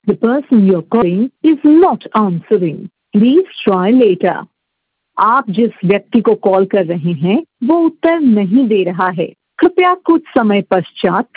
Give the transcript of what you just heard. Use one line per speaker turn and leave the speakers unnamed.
The person you're calling is not answering. Please try later. आप जिस व्यक्ति को कॉल कर रहे हैं वो उत्तर नहीं दे रहा है। कृपया कुछ समय पश्चात